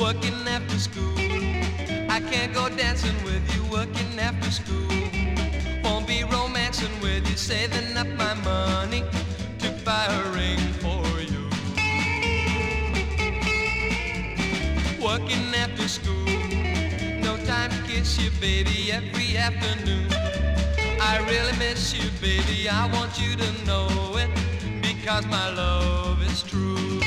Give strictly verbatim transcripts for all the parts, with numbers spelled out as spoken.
working after school. I can't go dancing with you working after school. Won't be romancing with you, saving up my money to buy a ring for you. Working after school, no time to kiss you, baby, every afternoon. I really miss you, baby, I want you to know it, because my love is true.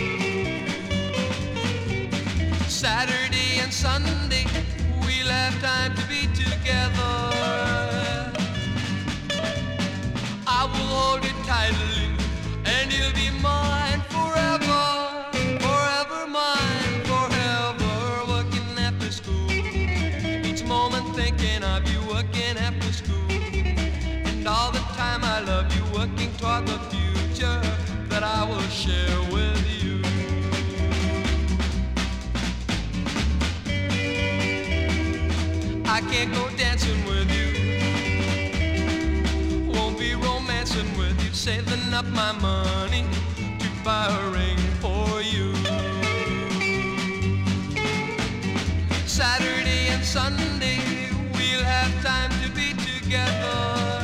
Saturday and Sunday, we'll have time to be together. I will hold you tightly, and you'll be mine forever. Forever mine, forever. Working after school, each moment thinking of you, working after school. And all the time I love you, working toward the future that I will share with you. I can't go dancing with you, won't be romancing with you, saving up my money to buy a ring for you. Saturday and Sunday, we'll have time to be together.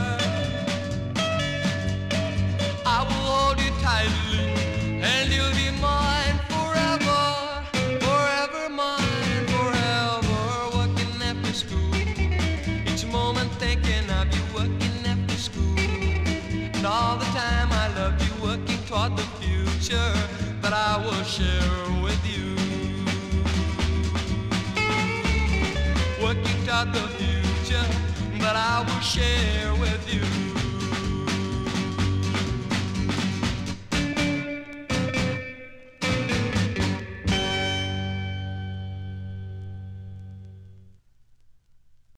I will hold you tightly, and you'll be mine forever. Forever mine, forever. Working after school, each moment thinking of you, working after school. And all the time I love you, working toward the future that I will share with you. Working toward the future that I will share